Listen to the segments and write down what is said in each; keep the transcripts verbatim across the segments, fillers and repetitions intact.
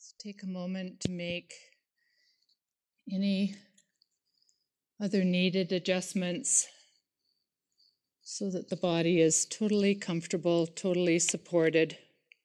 Let's take a moment to make any other needed adjustments so that the body is totally comfortable, totally supported.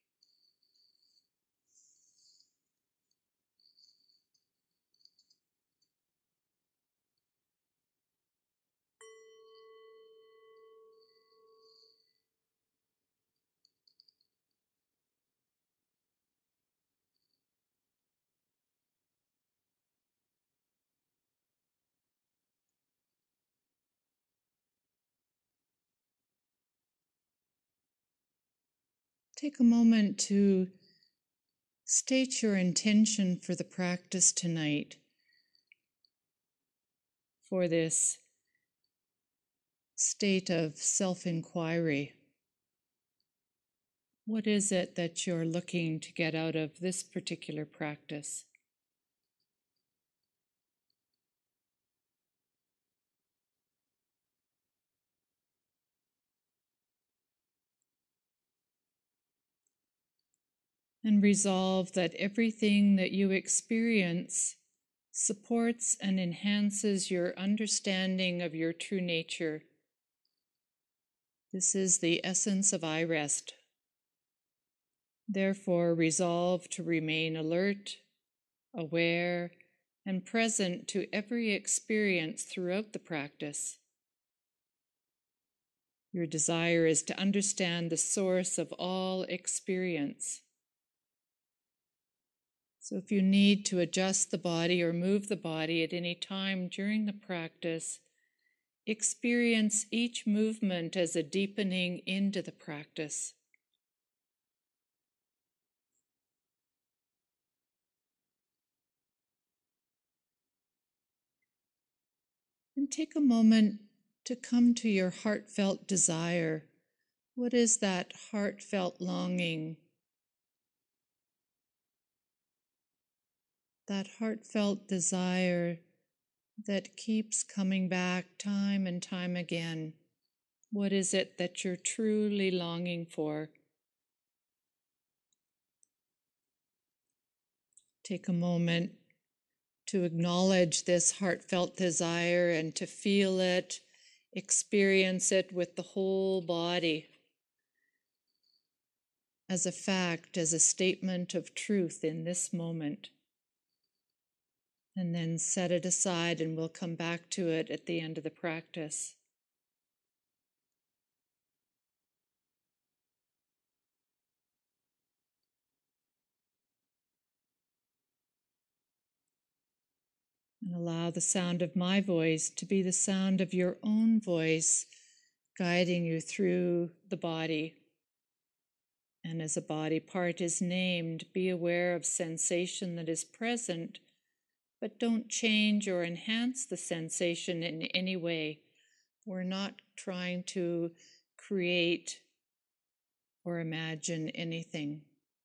Take a moment to state your intention for the practice tonight, for this state of self-inquiry. What is it that you're looking to get out of this particular practice? And resolve that everything that you experience supports and enhances your understanding of your true nature. This is the essence of I Rest. Therefore, resolve to remain alert, aware, and present to every experience throughout the practice. Your desire is to understand the source of all experience. So if you need to adjust the body or move the body at any time during the practice, experience each movement as a deepening into the practice. And take a moment to come to your heartfelt desire. What is that heartfelt longing? That heartfelt desire that keeps coming back time and time again. What is it that you're truly longing for? Take a moment to acknowledge this heartfelt desire and to feel it, experience it with the whole body as a fact, as a statement of truth in this moment. And then set it aside, and we'll come back to it at the end of the practice. And allow the sound of my voice to be the sound of your own voice, guiding you through the body. And as a body part is named, be aware of sensation that is present, but don't change or enhance the sensation in any way. We're not trying to create or imagine anything.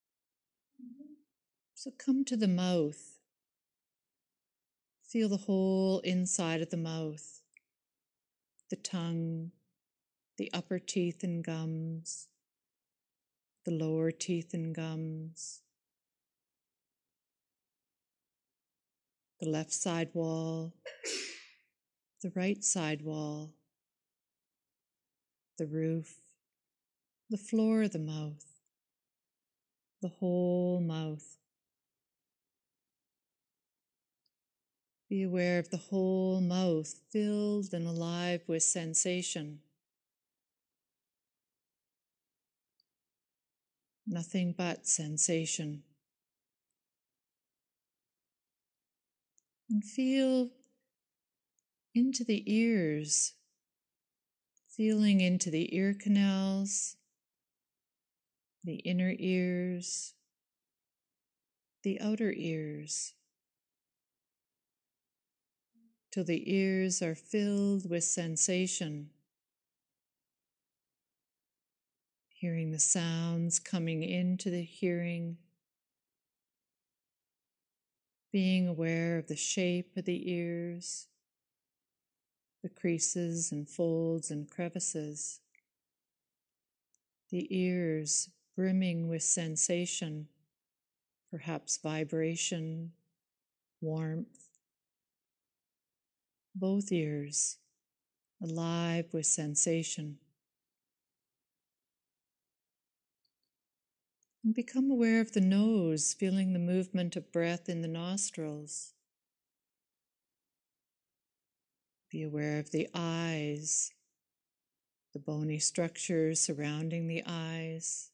So come to the mouth. Feel the whole inside of the mouth, the tongue, the upper teeth and gums, the lower teeth and gums, the left side wall, the right side wall, the roof, the floor of the mouth, the whole mouth. Be aware of the whole mouth filled and alive with sensation. Nothing but sensation. And feel into the ears, feeling into the ear canals, the inner ears, the outer ears, till the ears are filled with sensation, hearing the sounds coming into the hearing, being aware of the shape of the ears, the creases and folds and crevices, the ears brimming with sensation perhaps vibration, warmth. Both ears alive with sensation. And become aware of the nose, feeling the movement of breath in the nostrils. Be aware of the eyes, the bony structures surrounding the eyes,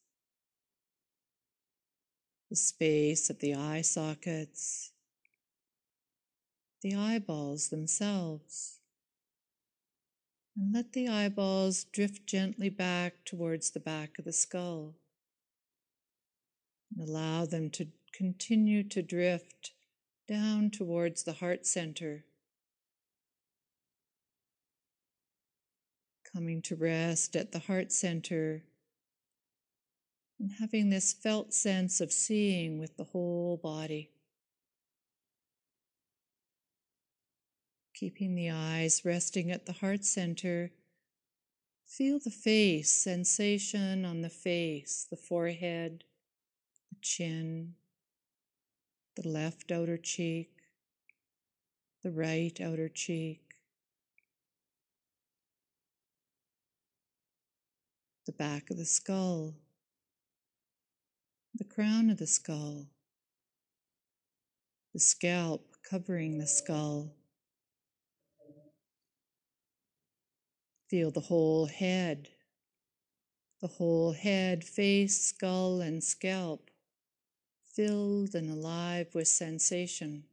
the space of the eye sockets, the eyeballs themselves. And let the eyeballs drift gently back towards the back of the skull. And allow them to continue to drift down towards the heart center, coming to rest at the heart center and having this felt sense of seeing with the whole body. Keeping the eyes resting at the heart center, feel the face, sensation on the face, the forehead, the chin, the left outer cheek, the right outer cheek, the back of the skull, the crown of the skull, the scalp covering the skull. Feel the whole head, the whole head, face, skull, and scalp, filled and alive with sensation.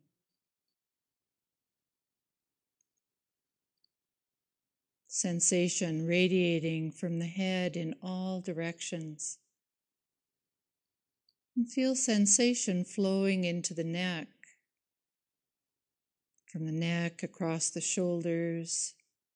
Sensation radiating from the head in all directions. And feel sensation flowing into the neck, from the neck across the shoulders,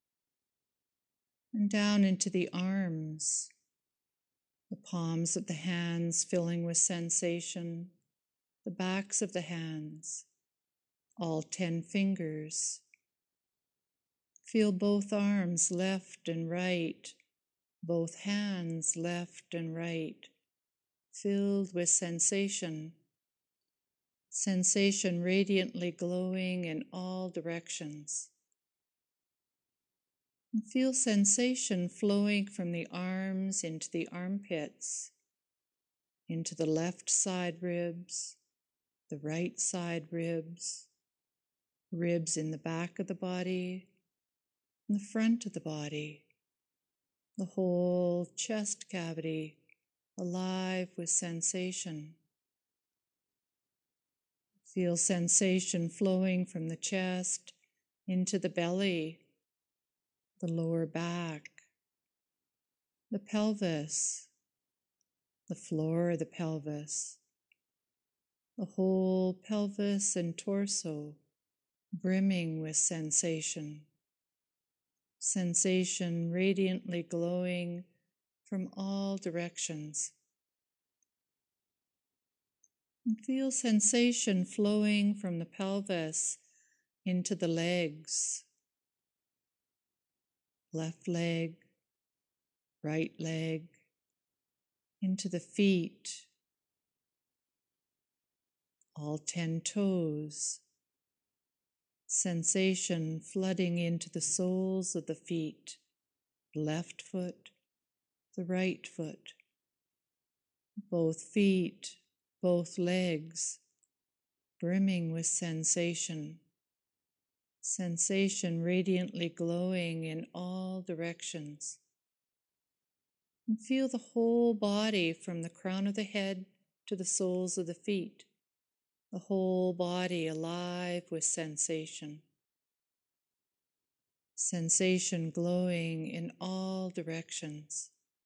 and down into the arms, the palms of the hands filling with sensation, the backs of the hands, all ten fingers. Feel both arms left and right, both hands left and right, filled with sensation, sensation radiantly glowing in all directions. And feel sensation flowing from the arms into the armpits, into the left side ribs, the right side ribs, ribs in the back of the body, in the front of the body, the whole chest cavity alive with sensation. Feel sensation flowing from the chest into the belly, the lower back, the pelvis, the floor of the pelvis, the whole pelvis and torso brimming with sensation. Sensation radiantly glowing from all directions. And feel sensation flowing from the pelvis into the legs, left leg, right leg, into the feet, all ten toes. Sensation flooding into the soles of the feet, left foot, the right foot, both feet, both legs, brimming with sensation, sensation radiantly glowing in all directions. And feel the whole body from the crown of the head to the soles of the feet, the whole body alive with sensation. Sensation glowing in all directions.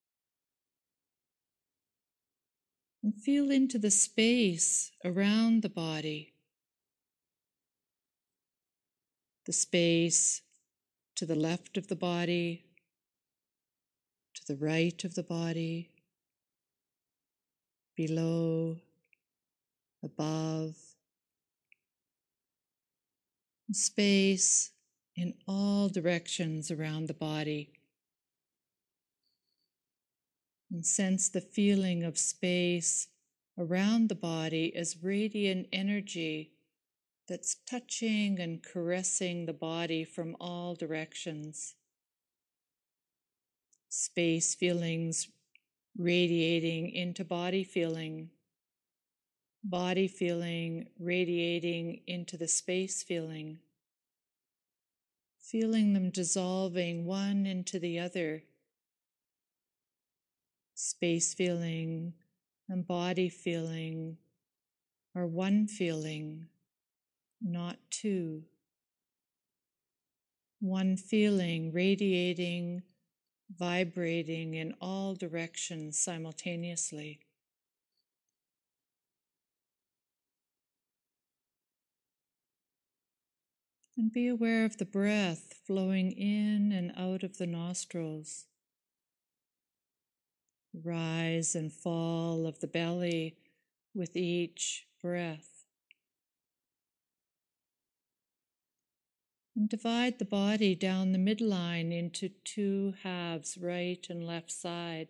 And feel into the space around the body, the space to the left of the body, to the right of the body, below, above, space in all directions around the body. And sense the feeling of space around the body as radiant energy that's touching and caressing the body from all directions. Space feelings radiating into body feeling, body feeling radiating into the space feeling, feeling them dissolving one into the other, space feeling and body feeling are one feeling, not two. One feeling radiating, vibrating in all directions simultaneously. And be aware of the breath flowing in and out of the nostrils. Rise and fall of the belly with each breath. And divide the body down the midline into two halves, right and left side.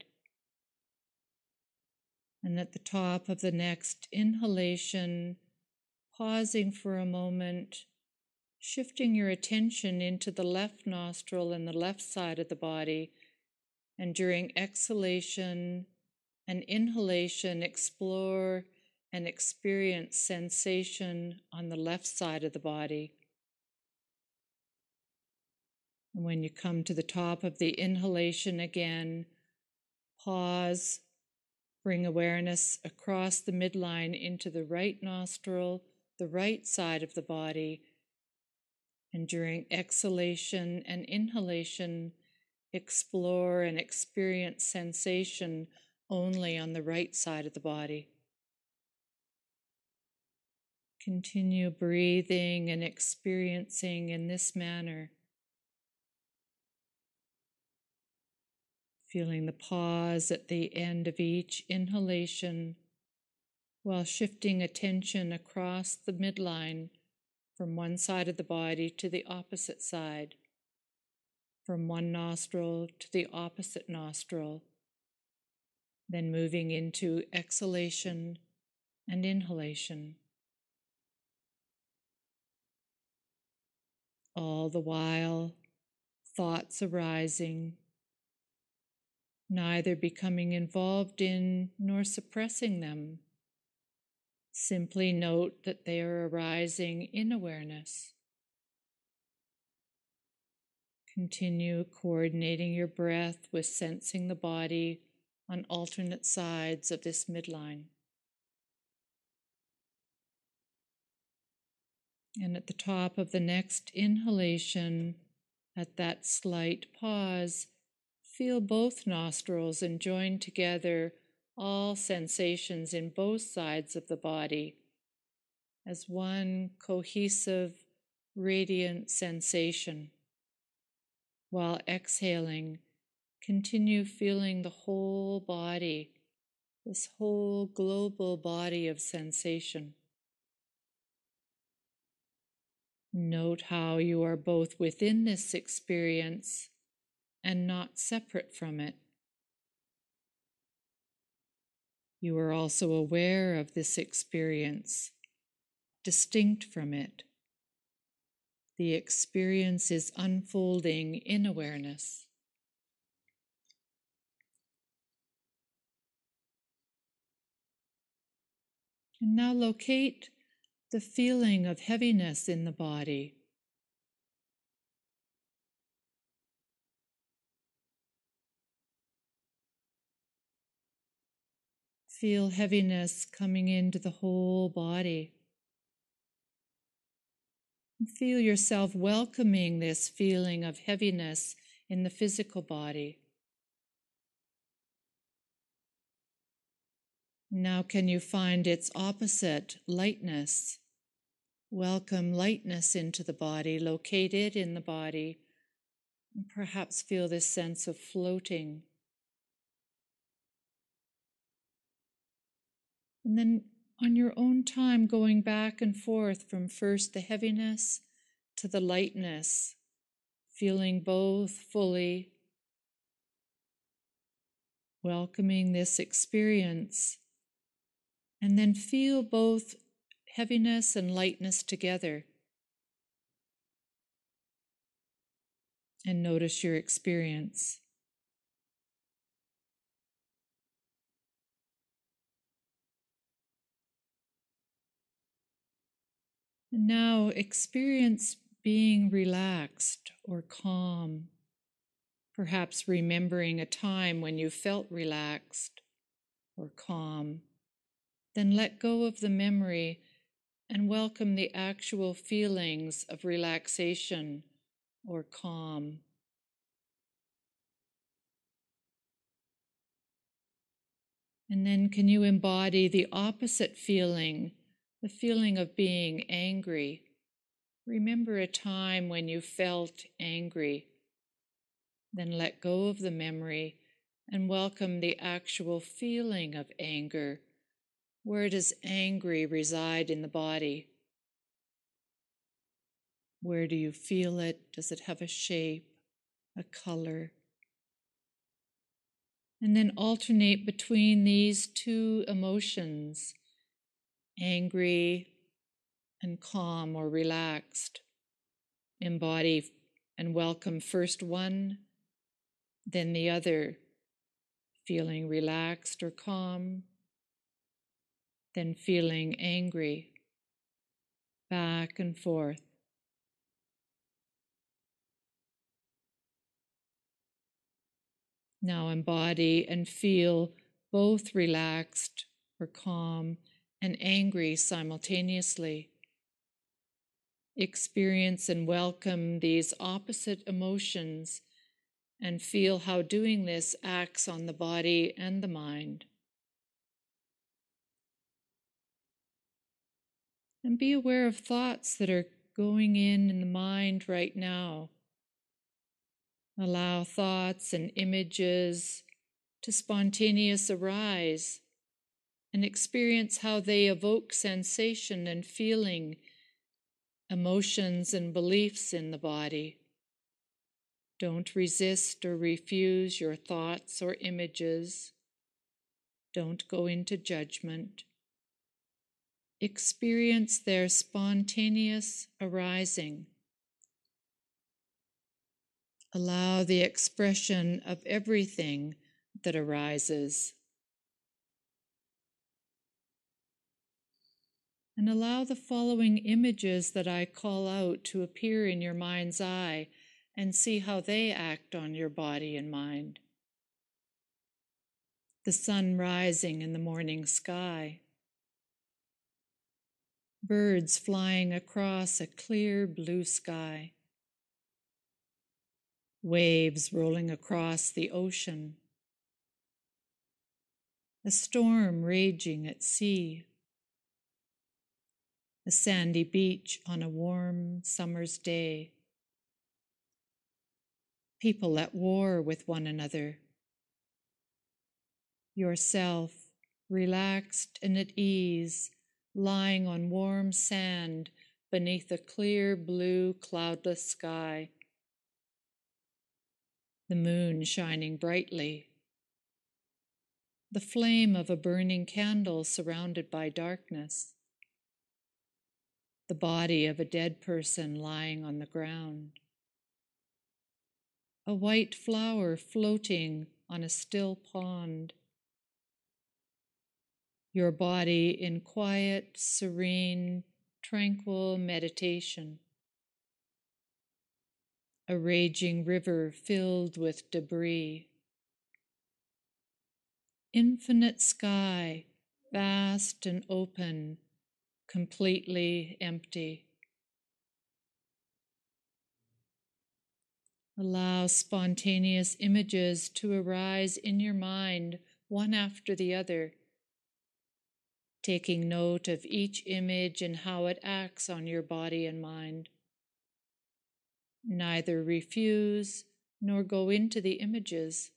And at the top of the next inhalation, pausing for a moment, shifting your attention into the left nostril and the left side of the body. And during exhalation and inhalation, explore and experience sensation on the left side of the body. And when you come to the top of the inhalation again, pause, bring awareness across the midline into the right nostril, the right side of the body. And during exhalation and inhalation, explore and experience sensation only on the right side of the body. Continue breathing and experiencing in this manner. Feeling the pause at the end of each inhalation while shifting attention across the midline from one side of the body to the opposite side, from one nostril to the opposite nostril, then moving into exhalation and inhalation. All the while, thoughts arising, neither becoming involved in nor suppressing them. Simply note that they are arising in awareness. Continue coordinating your breath with sensing the body on alternate sides of this midline. And at the top of the next inhalation, at that slight pause, feel both nostrils and join together all sensations in both sides of the body as one cohesive, radiant sensation. While exhaling, continue feeling the whole body, this whole global body of sensation. Note how you are both within this experience and not separate from it. You are also aware of this experience, distinct from it. The experience is unfolding in awareness. And now locate the feeling of heaviness in the body. Feel heaviness coming into the whole body. And feel yourself welcoming this feeling of heaviness in the physical body. Now can you find its opposite, lightness? Welcome lightness into the body, locate it in the body, and perhaps feel this sense of floating. And then on your own time, going back and forth from first the heaviness to the lightness, feeling both fully, welcoming this experience, And then feel both heaviness and lightness together. And notice your experience. And now experience being relaxed or calm, perhaps remembering a time when you felt relaxed or calm. Then let go of the memory and welcome the actual feelings of relaxation or calm. And then can you embody the opposite feeling, the feeling of being angry? Remember a time when you felt angry. Then let go of the memory and welcome the actual feeling of anger. Where does angry reside in the body? Where do you feel it? Does it have a shape, a color? And then alternate between these two emotions, angry and calm or relaxed. Embody and welcome first one, then the other, feeling relaxed or calm, then feeling angry, back and forth. Now embody and feel both relaxed or calm and angry simultaneously. Experience and welcome these opposite emotions and feel how doing this acts on the body and the mind. And be aware of thoughts that are going in in the mind right now. Allow thoughts and images to spontaneously arise and experience how they evoke sensation and feeling, emotions and beliefs in the body. Don't resist or refuse your thoughts or images. Don't go into judgment. Experience their spontaneous arising. Allow the expression of everything that arises. And allow the following images that I call out to appear in your mind's eye and see how they act on your body and mind. The sun rising in the morning sky. Birds flying across a clear blue sky. Waves rolling across the ocean. A storm raging at sea. A sandy beach on a warm summer's day. People at war with one another. Yourself, relaxed and at ease, lying on warm sand beneath a clear blue cloudless sky. The moon shining brightly. The flame of a burning candle surrounded by darkness. The body of a dead person lying on the ground. A white flower floating on a still pond. Your body in quiet, serene, tranquil meditation. A raging river filled with debris. Infinite sky, vast and open, completely empty. Allow spontaneous images to arise in your mind, one after the other, taking note of each image and how it acts on your body and mind. Neither refuse nor go into the images.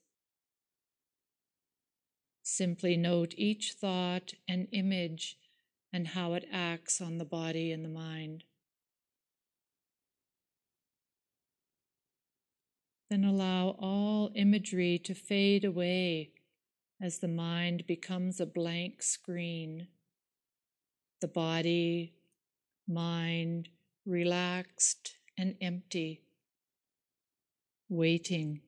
Simply note each thought and image and how it acts on the body and the mind. Then allow all imagery to fade away as the mind becomes a blank screen. the body, mind relaxed and empty, waiting.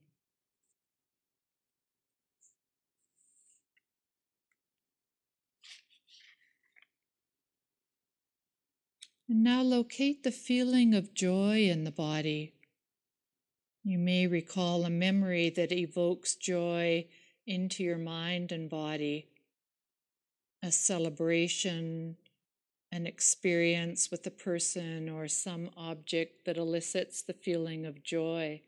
And now locate the feeling of joy in the body. You may recall a memory that evokes joy into your mind and body, a celebration, an experience with a person or some object that elicits the feeling of joy.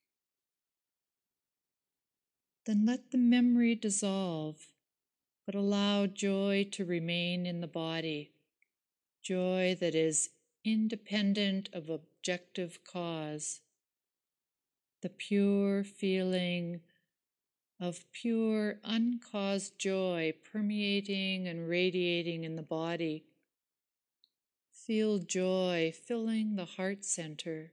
Then let the memory dissolve, but allow joy to remain in the body, joy that is independent of objective cause, the pure feeling of pure uncaused joy permeating and radiating in the body. Feel joy filling the heart center,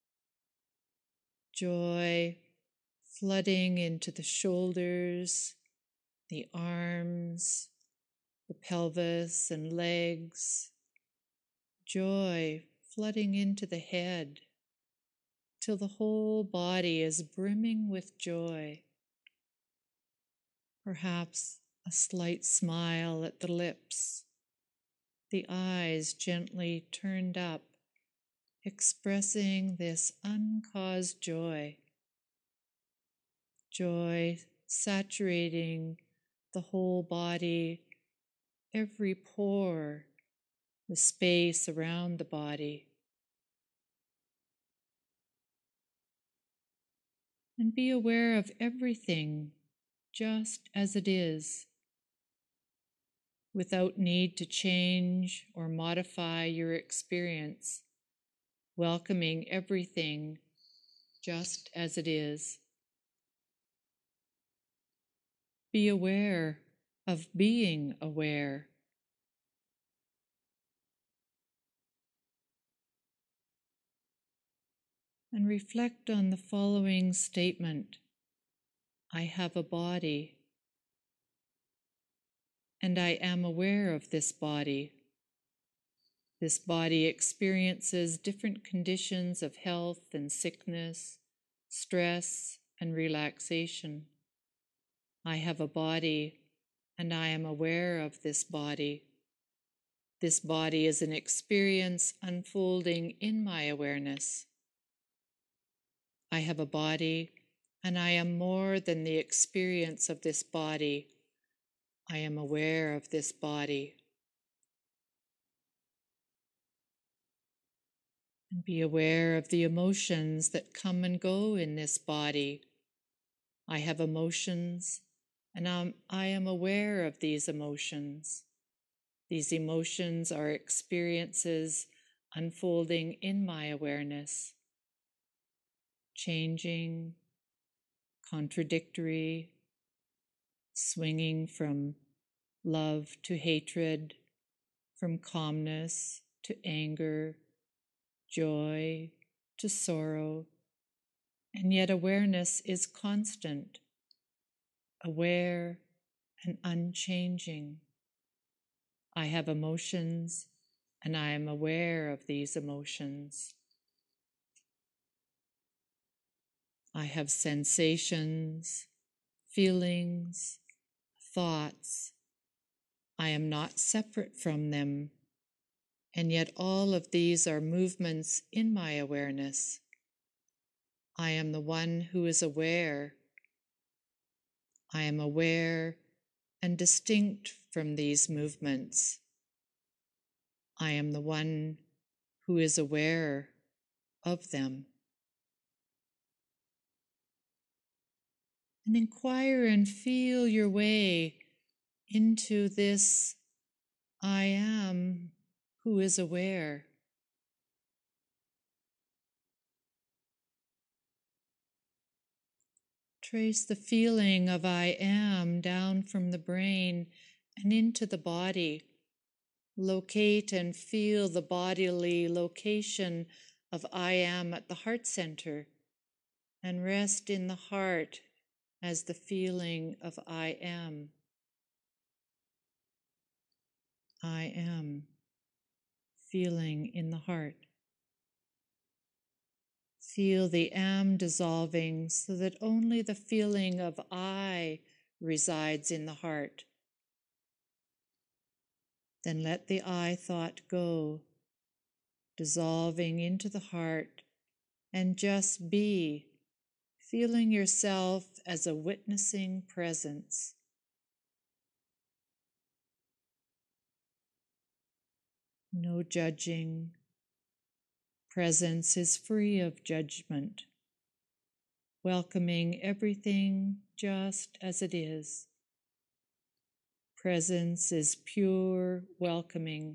joy flooding into the shoulders, the arms, the pelvis and legs, joy flooding into the head till the whole body is brimming with joy. Perhaps a slight smile at the lips, the eyes gently turned up, expressing this uncaused joy. Joy saturating the whole body, every pore, the space around the body. And be aware of everything just as it is, without need to change or modify your experience, welcoming everything just as it is. Be aware of being aware. And reflect on the following statement. I have a body, and I am aware of this body. This body experiences different conditions of health and sickness, stress and relaxation. I have a body, and I am aware of this body. This body is an experience unfolding in my awareness. I have a body, and I am more than the experience of this body. I am aware of this body. And be aware of the emotions that come and go in this body. I have emotions, and I'm, I am aware of these emotions. These emotions are experiences unfolding in my awareness, changing, contradictory, swinging from love to hatred, from calmness to anger, joy to sorrow, and yet awareness is constant, aware and unchanging. I have emotions, and I am aware of these emotions. I have sensations, feelings, thoughts. I am not separate from them, and yet all of these are movements in my awareness. I am the one who is aware. I am aware and distinct from these movements. I am the one who is aware of them. And inquire and feel your way into this I am who is aware. Trace the feeling of I am down from the brain and into the body. Locate and feel the bodily location of I am at the heart center, and rest in the heart as the feeling of I am. I am, feeling in the heart. Feel the am dissolving so that only the feeling of I resides in the heart. Then let the I thought go, dissolving into the heart, and just be, feeling yourself as a witnessing presence. No judging. Presence is free of judgment, welcoming everything just as it is. Presence is pure welcoming,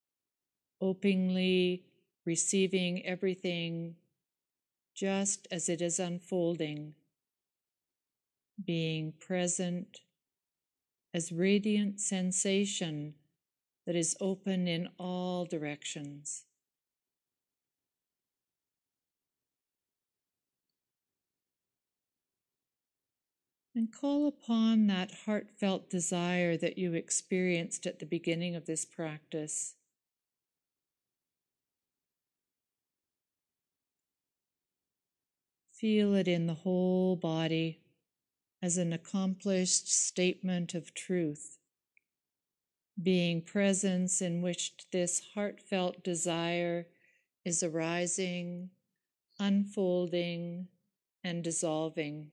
openly receiving everything just as it is unfolding, being present as radiant sensation that is open in all directions. And call upon that heartfelt desire that you experienced at the beginning of this practice. Feel it in the whole body as an accomplished statement of truth, being presence in which this heartfelt desire is arising, unfolding, and dissolving.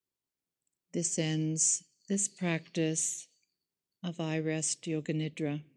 This ends this practice of I Rest Yoga Nidra.